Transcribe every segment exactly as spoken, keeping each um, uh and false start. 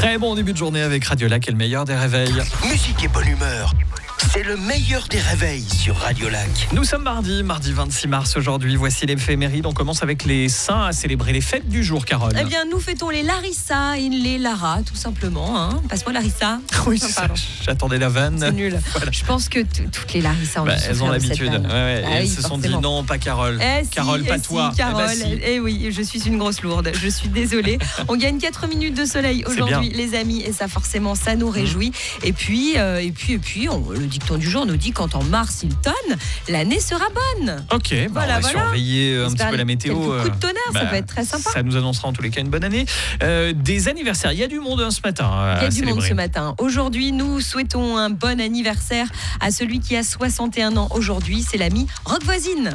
Très bon début de journée avec Radio Lac et le meilleur des réveils. Musique et bonne humeur, c'est le meilleur des réveils sur Radio Lac. Nous sommes mardi, mardi vingt-six mars aujourd'hui. Voici l'éphéméride. On commence avec les saints à célébrer les fêtes du jour, Carole. Eh bien, nous fêtons les Larissa et les Lara, tout simplement. Hein. Passe-moi Larissa. Oui, Ah, c'est ça. pardon. J'attendais la vanne. C'est nul. Voilà. Je pense que t- toutes les Larissa ont Bah, dû elles ont souffrir de cette l'habitude. vanne. Ouais, ouais. Ah Et elles oui, se sont dit forcément. non, pas Carole. Eh si, Carole, eh pas si, toi. Carole. Eh ben, si. Eh oui, je suis une grosse lourde. Je suis désolée. On gagne quatre minutes de soleil C'est aujourd'hui, bien. les amis, et ça, forcément, ça nous réjouit. Et puis, euh, et puis, et puis, on- le dicton du jour nous dit quand en mars il tonne, l'année sera bonne. Ok, bah, Voilà, on va voilà. surveiller un petit J'espère peu la météo. quelques coups de euh, tonnerre, ça peut être très sympa. Ça nous annoncera en tous les cas une bonne année. Euh, des anniversaires, il y a du monde hein, ce matin. à Il y a du monde célébrer. ce matin. Aujourd'hui, nous souhaitons un bon anniversaire à celui qui a soixante et un ans aujourd'hui. C'est l'ami Rock Voisine.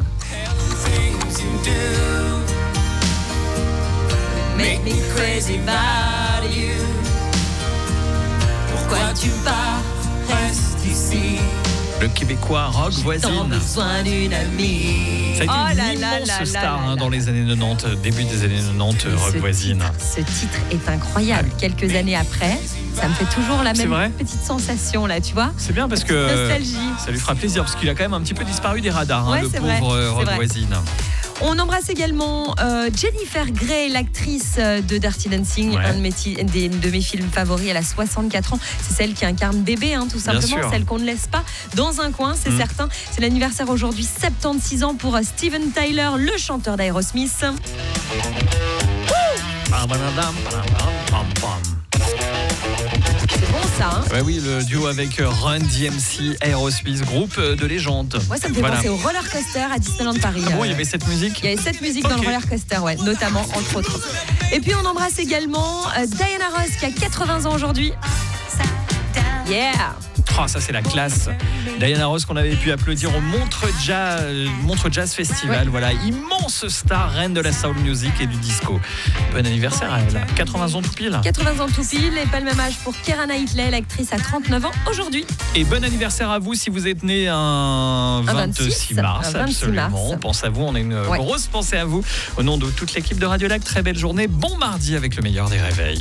Make me crazy about you. Pourquoi tu pars? Reste ici. Le Québécois Rock Tant Voisine. besoin d'une amie. Ça a été Oh une là là immense là là star là hein, là. dans les années quatre-vingt-dix, début des années quatre-vingt-dix, Rock Ce Voisine. titre, ce titre est incroyable. Quelques années après, ça me fait toujours la C'est même vrai petite sensation là, tu vois. C'est bien parce que euh, Nostalgie. ça lui fera plaisir parce qu'il a quand même un petit peu disparu des radars, hein, Ouais, le c'est pauvre vrai, euh, c'est Rock vrai. Voisine. On embrasse également euh, Jennifer Grey, l'actrice euh, de Dirty Dancing, Ouais. un de mes, ti- des- de mes films favoris. Elle a soixante-quatre ans. C'est celle qui incarne bébé, hein, tout simplement. sûr. Celle qu'on ne laisse pas dans un coin, c'est Mm. certain. C'est l'anniversaire aujourd'hui, soixante-seize ans pour euh, Steven Tyler, le chanteur d'Aerosmith. Pam, pam, pam, pam, pam, pam. C'est bon ça, hein. Ouais, oui, le duo avec euh, Run D M C, Aerosmith, groupe euh, de légende. Moi, ça me fait Voilà. penser au roller coaster à Disneyland Paris. Ah bon, Euh, il y avait cette musique. Il y avait cette musique dans Ok. le roller coaster, ouais, notamment, entre autres. Et puis on embrasse également euh, Diana Ross qui a quatre-vingts ans aujourd'hui. Yeah! Oh, ça c'est la classe. Diana Ross qu'on avait pu applaudir au Montreux Jazz, Montreux Jazz Festival. Ouais. Voilà, immense star, reine de la soul music et du disco. Bon anniversaire à elle. quatre-vingts ans tout pile. quatre-vingts ans tout pile, et pas le même âge pour Keira Knightley, l'actrice à trente-neuf ans aujourd'hui. Et bon anniversaire à vous si vous êtes né un vingt-six mars. un vingt-six Absolument. mars. On pense à vous. On a une Ouais. grosse pensée à vous. Au nom de toute l'équipe de Radio Lac, très belle journée. Bon mardi avec le meilleur des réveils.